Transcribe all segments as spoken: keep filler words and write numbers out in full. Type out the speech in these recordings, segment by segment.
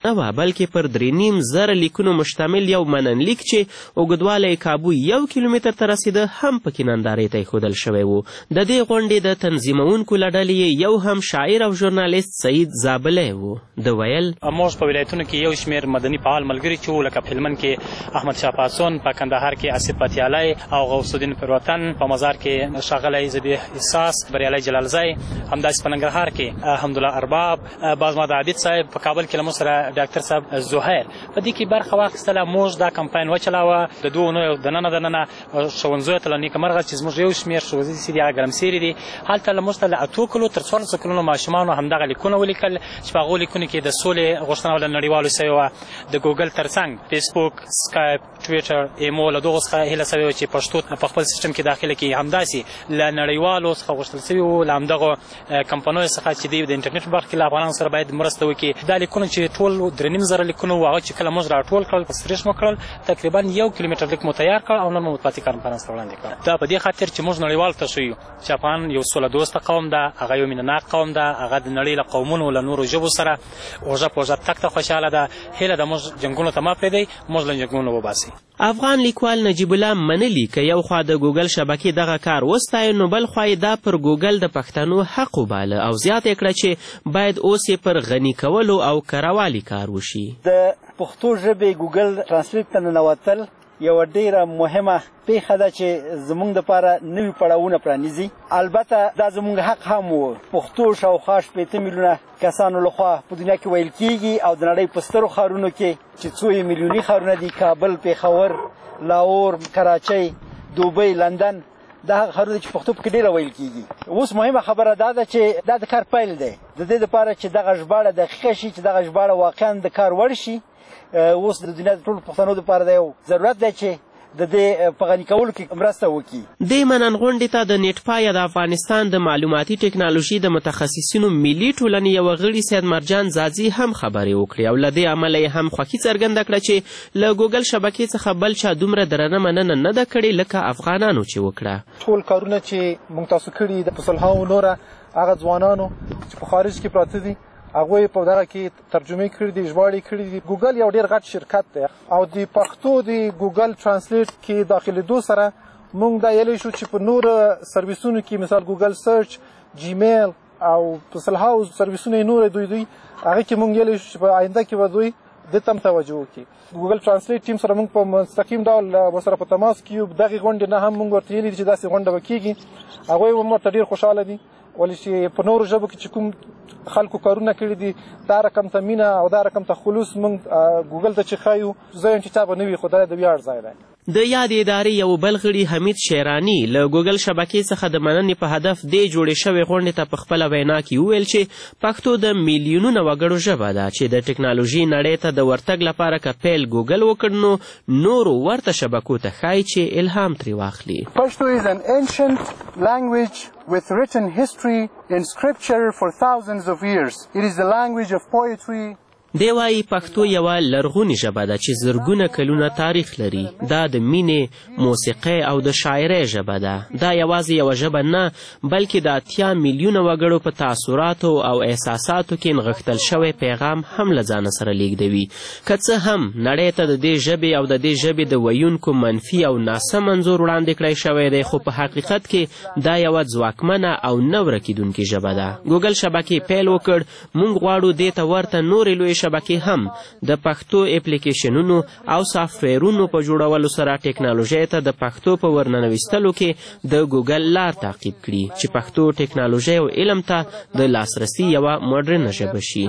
نه وه بلکې پر درې نیم زره لیکونو مشتمل یو مننلیک چې اوږدوالی کابو یو کیلومتر ته رسیده هم پکې نندارې ته ایښودل شوی و. د دې غونډې د تنظیمونکو له ډلې یو هم شاعر او ژورنالیست سعید زابلی و. د ویل موږ په ولایتونو کې یو شمېر مدني فعال ملګري چې وو، لکه په هلمند کې احمد شاه پاڅون، په کندهار کې اسف پتیالی او غوث الدین پیروتن، په مزار کې ښاغلی ذبیح احساس، بریالی جلالزی، همداسې په ننګرهار کې حمدالله ارباب، بازماد عابد صاحب، په کابل کې له موږ سره ډاکټر صاحب زهیر په دې کې برخه واخیستله. موږ دا کمپاین وچلاوه. د دوه اونیو دننه دننه ښوونځیو ته له نیکمرغه چې زموږ یو شمېر ښوونځي چې دي هغه ګرمسېري دي، هلته له موږ ته له اتو کلو تر څوارلسو کلونو ماشومانو همدغه لیکونه ولیکل چې په هغو لیکونو کې د سولې غوښتنه له نړیوالو سوې وه. د ګوګل تر څنګ فیسبوک، سکایپ، ټویټر، ایمو له دغو څخه هیله سوې وه چې پښتو په خپل سیسټم کې داخله کړي. همداسې له نړیوالو څخه غوښتل سوي وو له همدغو کمپنیو څخه چې دوی د انټرنېټ په برخه کې له افغانانو سره باید مرسته وکړي. دا لیکونه چې ټول درې نیم زره لیکونه وو، هغه چې کله موږ راټول کړل، په سریش مو کړل، تقریبا یو کیلومتر لیک مو تیار کړ او نن مو مطبوعاتي کنفرانس ته وړاندې کړ. دا په دې خاطر چې موږ نړیوالو ته ښیو چې افغان یو سوله دوسته قوم ده، هغه یو مینهناک قوم ده، هغه د نړۍ له قومونو له نورو ژبو سره اوږه په اوږه تګ ته خوشحاله ده. هیله ده موږ جنګونو ته مه پرېږدئ، موږ له جنګونو وباسئ. افغان لیکوال نجیب الله منلي که یو خوا د ګوګل شبکې دغه کار وستایه، نو بل خوا یې دا پر ګوګل د پښتنو حق وباله او زیاته کړه چې باید اوس یې پر غني کولو او کروالي کار وشي. د پښتو ژبې ګوګل ترانسلیټ ته ننوتل یوه ډیره مهمه پیښه ده چې زموږ دپاره نوي پړاوونه پرانیزي. البته دا زموږ حق هم و. پښتو شاوخوا شپېته میلیونه کسانو لخوا په دنیا کې ویل کیږي او د نړۍ په سترو ښارونو کې چې څو یې میلیوني ښارونه دي، کابل، پیښور، لاهور، کراچۍ، دوبۍ، لندن، دا هغه ښارونه چې پښتو پکې ډېره ویل کیږي. اوس مهمه خبره دا ده چې دا د کار پیل دی. د دې دپاره چې دغه ژباړه دقیقه شي، چې دغه ژباړه واقعا د کار وړ شي، اوس د دنیا د ټولو پښتنو دپاره د یو ضرورت دی چې د دې په غني کولو کې مرسته وکړي. دې منن غونډې ته د نیټپا یا د افغانستان د معلوماتي ټکنالوژي د متخصصینو ملي ټولنې یوه غړي سید مرجان زازي هم خبرې وکړې او له دې امله یې هم خوښي څرګنده کړه چې له ګوګل شبکې څخه بل چا دومره درنه مننه نه ده کړې لکه افغانانو چې وکړه. ټول کارونه چې موږ تاسو کړي د پسلهاو نوره هغه ځوانانو چې په خارج کې پراته دي، هغوی په دغه کې ترجمې کړي دي، ژباړې کړي دي. ګوګل یو ډېر غټ شرکت دی او د پښتو د ګوګل ترانسلیټ کې داخلېدو سره موږ دا یلی شو چې په نورو سرویسونو کې مثال ګوګل سرچ، جیمیل او پسلهاو سرویسونه نور دوی دوی هغه کې موږ یلی شو چې په آینده کې به دوی دې ته هم توجه وکړي. ګوګل ترانسلیټ ټیم سره موږ په مستقیم ډول ورسره په تماس کې یو. دغې غونډې نه هم موږ ورته ویلي دي چې داسې غونډه به کېږي. هغوی هم ورته ډېر خوشحاله دي ولې چې په نورو ژبو کې چې کوم خلکو کارونه کړي دي، دا رقم ته مینه او دا رقم ته خلوص موږ ګوګل ته چې ښایو، زه یم چې چا به نه وي، خو دا د ویاړ ځای دی. د یادې ادارې یو بل غړي حمید شیراني له ګوګل شبکې څخه د مننې په هدف دې جوړې شوې غونډې ته په خپله وینا کې وویل چې پښتو د میلیونونو وګړو ژبه ده چې د ټکنالوژي نړۍ ته د ورتګ لپاره که پیل ګوګل وکړ نو نورو ورته شبکو ته ښایي چې الهام ترې واخلي. Pashto is an ancient language with written history in scripture for thousands of years. It is the language of poetry. دی وایي پښتو یوه لرغونې ژبه ده چې زرګونه کلونه تاریخ لري. دا د مینې، موسیقۍ او د شاعرۍ ژبه ده. دا یوازې یوه ژبه نه بلکې د اتیا میلیونه وګړو په تاثراتو او احساساتو کې نغښتل شوی پیغام هم له ځانه سره لیږدوي. که څه هم نړۍ ته د دې ژبې او د دې ژبې د ویونکو منفي او ناسم انځور وړاندې کړی شوی دی، خو په حقیقت کې دا یوه ځواکمنه او نه ورکېدونکې ژبه ده. ګوګل شبکې پیل وکړ. موږ غواړو دې ته ورته نورې لویې شبکې هم د پښتو اپلیکیشنونو او سافټویرونو په جوړولو سره ټکنالوژۍ ته د پښتو په ورننویستلو کې د ګوګل لار تعقیب کړي چې پښتو ټکنالوژۍ او علم ته د لاسرسي یوه موډرنه ژبه شي.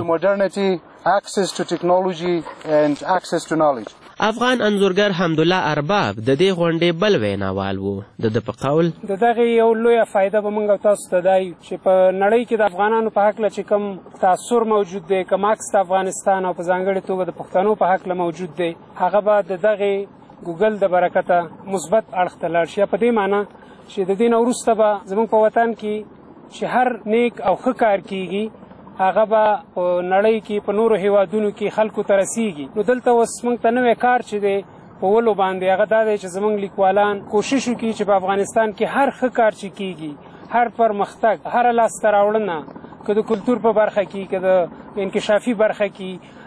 افغان انځورګر حمدالله ارباب د دې غونډې بل ویناوال و. د ده په قول د دغې یو لویه فایده به موږ تاسو ته دا یو چې په نړۍ کې د افغانانو په هکله چې کوم تاثر موجود دی، کوم عکس د افغانستان او په ځانګړې توګه د پښتنو په هکله موجود دی، هغه به د دغې ګوګل د برکته مثبت اړخ ته لاړ شي. په دې معنی چې د دې نه وروسته به زموږ په وطن کې چې هر نیک او ښه کار کیږي هغه به په نړۍ کې په نورو هیوادونو کې خلکو ته رسیږي. نو دلته اوس موږ ته نوی کار چې دی په ولو باندې هغه دا دی چې زموږ لیکوالان کوشش وکړي چې په افغانستان کې هر ښه کار چې کیږي، هر پرمختګ، هره لاسته راوړنه، که د کلتور په برخه کې، که د انکشافي برخه کې،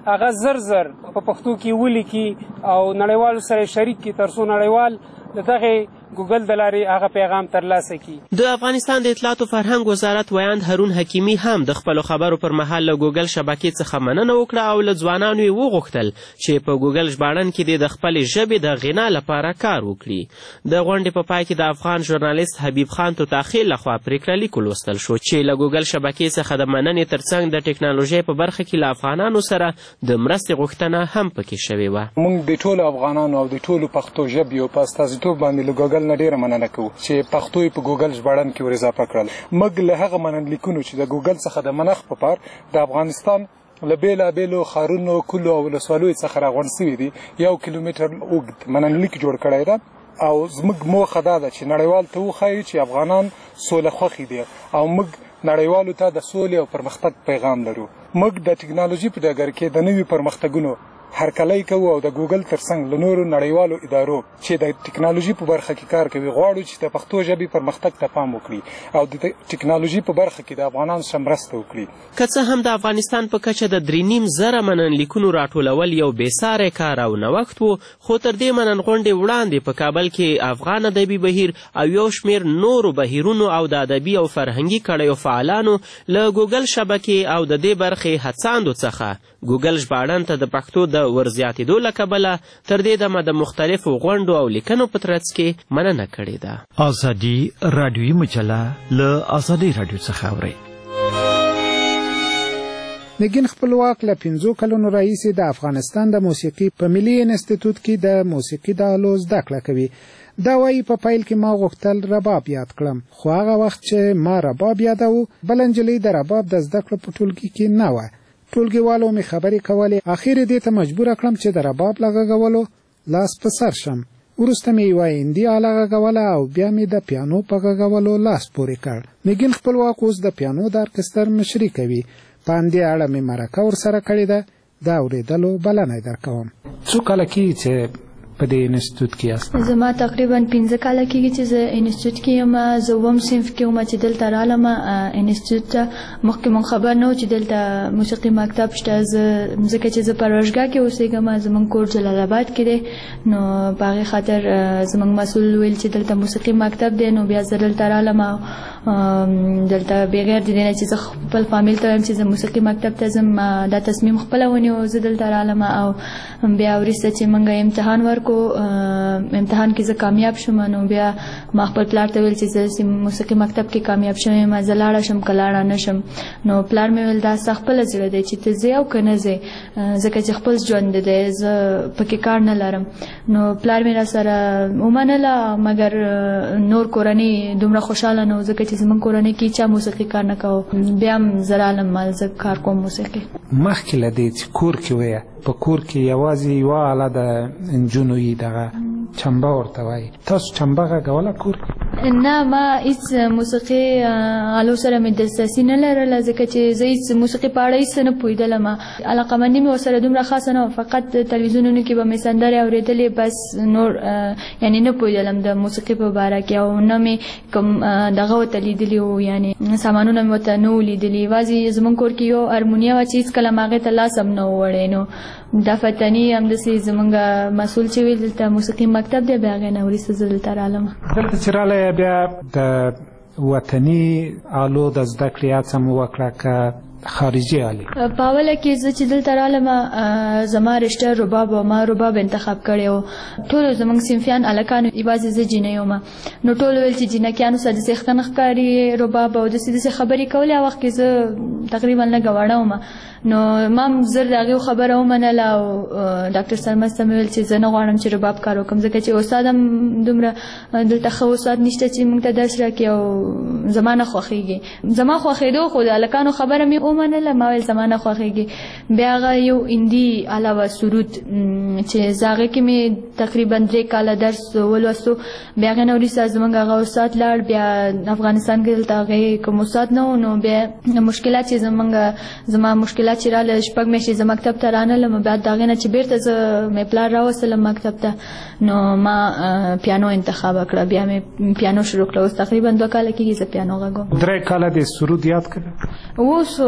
هغه زر زر په پښتو کې ولیکي او نړیوالو سره شریک کړي تر څو نړیوال د دغه ګوګل د لارې هغه پیغام ترلاسه کړي. د افغانستان د اطلاعات و فرهنګ وزارت ویاند هارون حکیمي هم د خپلو خبرو پر مهال له ګوګل شبکې څخه مننه وکړه او له ځوانانو یې وغوښتل چې په ګوګل ژباړن کې دې د خپلې ژبې د غنا لپاره کار وکړي. د غونډې په پای کې د افغان ژورنالیست حبیب خان توتاخیل لخوا پرېکړه لیک ولوستل شو چې له ګوګل شبکې څخه د مننې ترڅنګ د ټکنالوژۍ په برخه کې له افغانانو سره د مرستې غوښتنه هم پکې شوې وه. موږ د ټولو افغانانو او د ټولو پښتو ژبې په استازیتوب باندې له ګوګل نه ډېره مننه کوو چې پښتو یې په ګوګل ژباړن کې ور اضافه کړل. موږ له هغه مننلیکونو چې د ګوګل څخه د منښ په پار د افغانستان له بېلابېلو ښارونو کلو او ولسوالیو څخه راغونډ سوي دي یو کیلومتر اوږد مننلیک جوړ کړی ده او زموږ موخه دا ده چې نړیوال ته وښایو چې افغانان سوله خوښي دي او موږ نړیوالو ته د سولې او پرمختګ پیغام لرو. موږ د ټکنالوژي په ډګر کې د نوي پرمختګونو هرکلی کوو او د ګوګل ترڅنګ له نورو نړیوالو ادارو چې د ټکنالوژي په برخه کې کار کوي غواړو چې د پښتو ژبې پرمختګ ته پام وکړي او د ټکنالوژي په برخه کې د افغانانو سره مرسته وکړي. که څه هم د افغانستان په کچه د درې نیم زره مننلیکونو راټولول یو بېساری کار او نوښت و، خو تر دې منن غونډې وړاندې په کابل کې افغان ادبي بهیر او یو شمېر نورو بهیرونو او د ادبي او فرهنګي کړیو فعالانو له ګوګل شبکې او د دې برخې هڅاندو څخه ګوګل ژباړن ته د پښتو د ورزیاتېدو له کبله تر دې دمه د مختلفو غونډو او لیکنو په ترڅ کې مننه کړې ده. ازادي راډیویي مجله له ازادي راډیو څخه اورئ. نګین خپلواک له پنځو کلونو راهیسې د افغانستان د موسیقي په ملي انسټیټیوټ کې د موسیقي د آلو زده کړه کوي. دا وایي په پیل کې ما غوښتل رباب یاد کړم، خو هغه وخت چې ما رباب یادوه بله نجلۍ د رباب د زده کړو په ټولګي کې نه وه. ټولګیوالو مې خبرې کولې، اخر یې دې ته مجبوره کړم چې د رباب له غږولو لاس په سر شم. وروسته مې یوه هندي آله غږوله او بیا مې د پیانو په غږولو لاس پورې کړ. نګین خپلواک اوس د پیانو د ارکستر مشري کوي. په همدې اړه مې مرکه ورسره کړې ده، د اورېدلو بلنه یې درکوم. څو کاله کېږي چې په دې انسټیټیوټ کې یاست؟ زما تقریبا پنځه کاله کېږي چې زه انسټیټیوټ کې یم. زه اووم صنف کې وم چې دلته رالم انسټیټیوټ ته. مخکې مونږ خبر نه و چې دلته موسیقي مکتب شته. زه ځکه چې زه پروژګاه کې اوسېږم، زموږ کور جلال آباد کې دی، نو په هغې خاطر زموږ مسؤل ویل چې دلته موسیقي مکتب دی، نو بیا زه دلته رالم او دلته بغیر د دې نه چې زه خپل فامیل ته وایم چې زه موسیقي مکتب ته ځم، دا تصمیم خپله ونیو زه دلته رالم. او بیا وروسته چې موږ امتحان ورکړو، امتحان کې زه کامیاب شوم، نو بیا ما خپل پلار ته ویل چې زه موسیقي مکتب کې کامیاب شوم یم، زه لاړه شم که لاړه نه شم. نو پلار مې ویل دا ستا خپله زړه دی چې ته ځې او که نه ځې، ځکه چې خپل ژوند دی، زه پکې کار نه لرم. نو پلار مې را سره ومنله، مګر نور کورنۍ دومره خوشحاله نه و ځکه چې زموږ کورنۍ کې چا موسیقي کار نه کوو. بیا هم زه رالم، زه کار کوم موسیقي. مخکې له دې چې کور کې ویه، په کور کې یوازې یوه آله د نجونو یي، دغه چمبه ورته وایي. تاسو چمبه غږوله کور کې؟ نه، ما هیڅ موسیقي آلو سره مې دلچسپي نه لرله، ځکه چې زه هیڅ موسیقي په اړه هیڅ نه پوهېدلم. علاقهمندي مې ورسره دومره خاصه نه وه، فقط تلویزیونونو کې به مې سندرې اورېدلې، بس نور یعنې نه پوهېدلم د موسیقي په باره کې، او نه مې کوم دغه ورته لیدلي وو، یعنې سامانونه مې ورته نه وو لیدلي. یوازې زموږ کور کې یو هارمونیه وه چې هېڅکله م هغې ته لاس هم نه و وړی. نو دا فتني همداسې زموږ مسؤل چې ویل دلته موسیقي مکتب دی، بیا هغې نه وروسته زه دلته رالم. دلته چې رالی بیا د وطني آلو د زده کړې هڅه مو وکړه که خارجي آلې؟ په اوله کې زه چې دلته رالم زما رشته رباب و، ما رباب انتخاب کړی و. ټولو زموږ صنفیان هلکانو، یوازې زه جینۍ وم. نو ټولو ویل چې جینکیانو سره داسې ښه نه ښکاري رباب، او داسې داسې خبرې کولې. هغه وخت کې زه تقریبا لږه وړه وم، نو ما هم زر د هغې خبره ومنله، او ډاکټر سرمست ته مې ویل چې زه نه غواړم چې رباب کار وکړم، ځکه چې استاد هم دومره دلته ښه استاد نشته چې موږ ته درس راکړي، او زما نه خوښېږي. زما خوښېدو، خو د هلکانو خبره مې ومنله، ما ویل زما نه خوښېږي. بیا هغه یو هندي آله وه سرود، چې زه هغې کې مې تقریبا درې کاله درس ولوستو. بیا هغې نه وروسته زموږ هغه استاد لاړ، بیا افغانستان کې دلته هغې کوم استاد نه و. نو بیا مشکلات چې زموږ زما مشکلات چې راله شپږ میاشتې زه مکتب ته رانلم، بیا د هغې نه چې بېرته زه مې پلار راوستلم مکتب ته، نو ما پیانو انتخاب کړه. بیا مې پیانو شروع کړه. اوس تقریبا دوه کاله کېږي زه پیانو غږوم. درې کاله دې سرود یاد کړه؟ اوس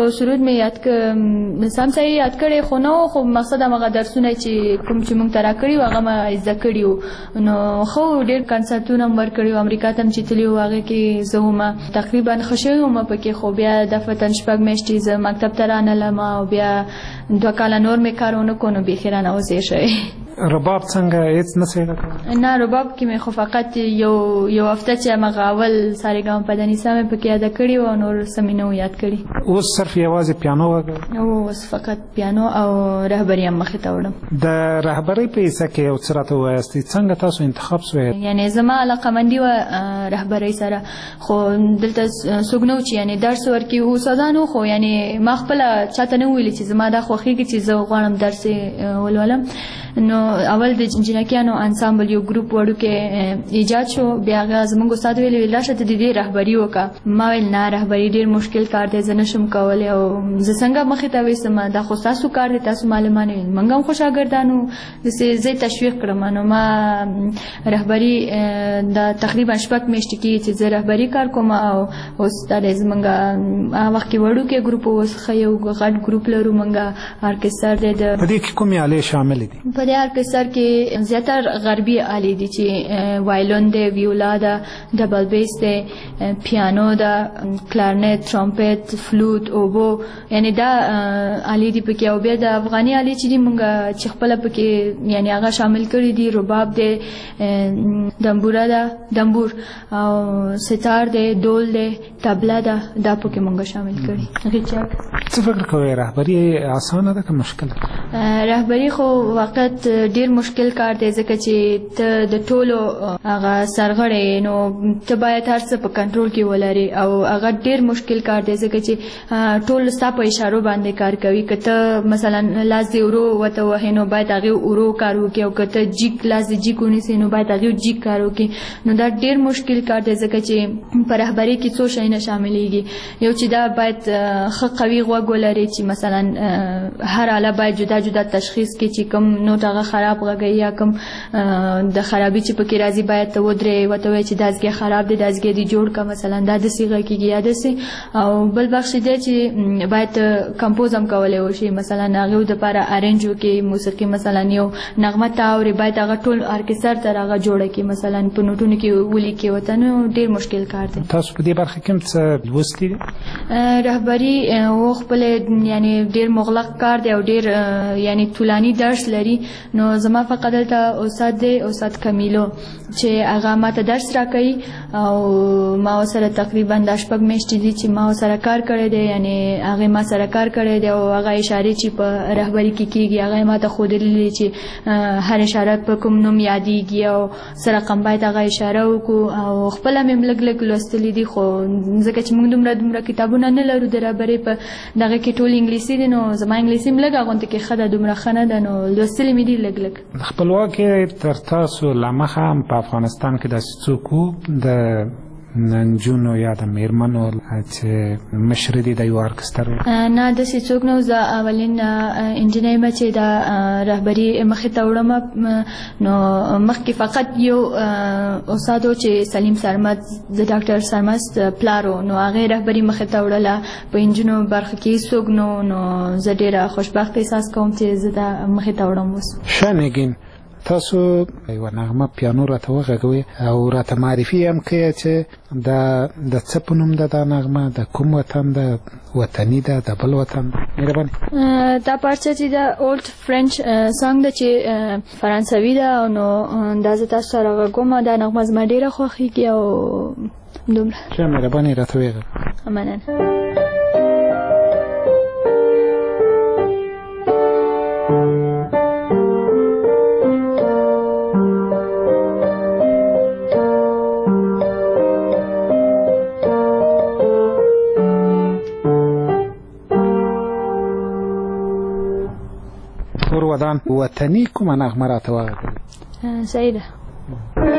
خو سرود مې یاد ک سم صحیح یاد کړی خو نو خو مقصد هغه درسونه چې کوم چې موږ ترا کړی هغه ما زده کړی وو نو خو ډېر کنسرتونه مر کړی وو امریکا ته چې تللی وو هغه کې زه هم تقریبا خوشی وم پکې خو بیا د فتن شپږ میاشتې زه مکتب ته رانلم او بیا دوه کاله نور مې کارونه کو نو بیخي رانه اوسې شوی رباب څنګه هیڅ نه څه کړی؟ نه رباب کې مې خو فقط یو یو هفته چې هغه اول سارېګام پدنیسا مې پکې یاد کړی و نور څه مې نه یاد کړي. اوس صرف یوازې پیانو وکړه؟ اوس فقط پیانو او رهبري هم مخې ته وړم. د رهبرۍ په حصه کې یو څه راته ووایاستئ څنګه تاسو انتخاب شوئ؟ یعنې زما علاقمندي وه رهبرۍ سره خو دلته څوک نه و چې یعنې درس ورکړي استادان خو یعنې ما خپله چاته نه ویلي چې زما دا خوښېږي چې زه غواړم درس ولولم. نو اول د جنکیانو انسامبل یو ګروپ وړوکی ایجاد شو بیا هغه زموږ استاد ویلي راشه ته د دې رهبري وکړه. ما ویل نه رهبري ډېر مشکل کار دی زه نشم کولی او زه څنګه مخې ته ویسم دا خو ستاسو کار دی تاسو معلمان ویل موږ هم خو شاګردان وو داسې زه یې تشویق کړم نو ما رهبري دا تقریبا شپږ میاشتې کېږي چې زه رهبري کار کوم او اوس دا دی زموږ هغه وخت کې وړوکی ګروپ و اوس ښه یو غټ ګروپ لرو موږ ارکستر دی. په دې کې کومې آلې شاملې دي؟ په دې ارکستر کې زیاتر غربي آلې دي چې وایلون دی ویولا ده ډبل بیس دی پیانو ده کلارنیت ترامپټ فلوت اوبو یعنی دا آلې دي پکې او بیا د افغاني آلې چې دي موږ چې خپله پکې یعنی هغه شامل کړي دي رباب دی دمبوره ده دمبور او ستار دی ډول دی طبله ده دا پکې موږ شامل کړي. غیچک څه فکر کوئ رهبري اسانه ده که مشکل؟ رهبري خو وقت ډیر مشکل کار دی ځکه چې ته د ټولو هغه سرغړی نو ته باید هر څه په کنټرول کې ولري او هغه ډیر مشکل کار دی ځکه چې ټول ستا په اشارو باندې کار کوي که ته مثلا لاس دې ورو ورته وهې نو باید هغې ورو کار وکړي او که ته جیک لاس دې جیک ونیسې نو باید هغې جیک کار وکړي نو دا ډیر مشکل کار دی ځکه چې په رهبري کې څو شیونه شاملیږي یو چې دا باید ښه قوي غوږ ولري چې مثلا هر آله باید جدا جدا تشخیص کړي چې کوم نوټ هغه خراب غږی یا کوم د خرابي چې پکې راځي باید ته ودرې ورته ووایې چې دا ځګی خراب دی دا ځګی دې جوړ کړه مثلا دا داسې غږ کېږي یا داسې او بل بخش دی چې باید کمپوز هم کولی وشي مثلا هغې دپاره ارینج وکړي موسیقي مثلا یو نغمه ته اوري باید هغه ټول ارکستر تر هغه جوړه کړي مثلا په نوټونو کې ولیکي ورته نو ډېر مشکل کار دی. تاسو په دې برخه کې هم څه لوستي دي؟ رهبري و خپل یعنې ډېر مغلق کار دی او ډېر یعنې طولاني درس لري نو زما فقط دلته استاد دی استاد کمیلو چې هغه ماته درس راکوي او ما ورسره تقریبا دا شپږ میاشتې دي چې ما ورسره کار کړی دی یعنې هغې ما سره کار کړی دی او هغه اشارې چې په رهبري کې کېږي هغه یې ماته ښودلي دي چې هر اشاره په کوم نوم یادېږي او څه رقم باید هغه اشاره وکړو او خپله مې هم لږ لږ لوستلي دي خو ځکه چې موږ دومره دومره کتابونه نه لرو د رهبرۍ په دغه کې ټول انګلیسي دي نو زما انګلیسي هم لږ غونته کې ښه ده دومره ښه نه ده نو لوستلي مې دي لږ لږ. خپلواکۍ تر تاسو له مخه هم په افغانستان کې داسې څوک وو د نجونو یا د میرمنو چې مشر دي د یو ارکستر؟ نه داسې څوک نه و زه اولین انجینۍ یم چې دا رهبري مخې ته وړم نو مخکې فقط یو استاد و چې سلیم سرمد د ډاکټر سرمد پلار و نو هغې رهبري مخې ته وړله په انجونو برخه کې هېڅوک نه نو زه ډېره خوشبخته احساس کوم چې زه دا مخې ته وړم اوس. ښه نګین تاسو یوه نغمه پیانو راته وغږوئ او راته معرفي هم کوئ چې دا د څه په نوم ده دا نغمه د کوم وطن ده وطني ده د بل وطن ده؟ مهرباني. دا پارچه چې د اولډ فرنچ سانګ ده چې فرانسوي ده نو دا زه تاسو سره غږوم دا نغمه زما ډېره خوښېږي او دومره. ښه مهرباني راته ویې مننه. ودان وطني کومه نغمه راته وغږوئ؟ صحیح ده.